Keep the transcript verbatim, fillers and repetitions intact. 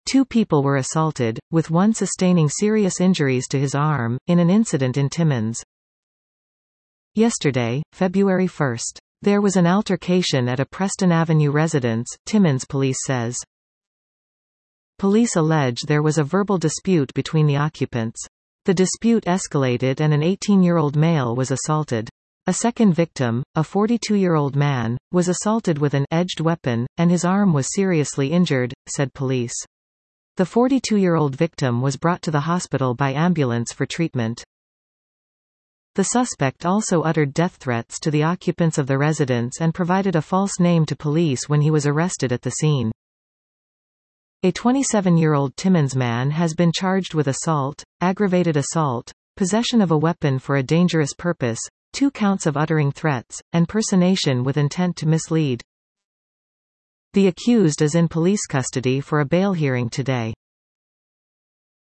Two people were assaulted, with one sustaining serious injuries to his arm, in an incident in Timmins. Yesterday, February first. There was an altercation at a Preston Avenue residence, Timmins police says. Police allege there was a verbal dispute between the occupants. The dispute escalated and an eighteen-year-old male was assaulted. A second victim, a forty-two-year-old man, was assaulted with an edged weapon, and his arm was seriously injured, said police. The forty-two-year-old victim was brought to the hospital by ambulance for treatment. The suspect also uttered death threats to the occupants of the residence and provided a false name to police when he was arrested at the scene. A twenty-seven-year-old Timmins man has been charged with assault, aggravated assault, possession of a weapon for a dangerous purpose, two counts of uttering threats, and personation with intent to mislead. The accused is in police custody for a bail hearing today.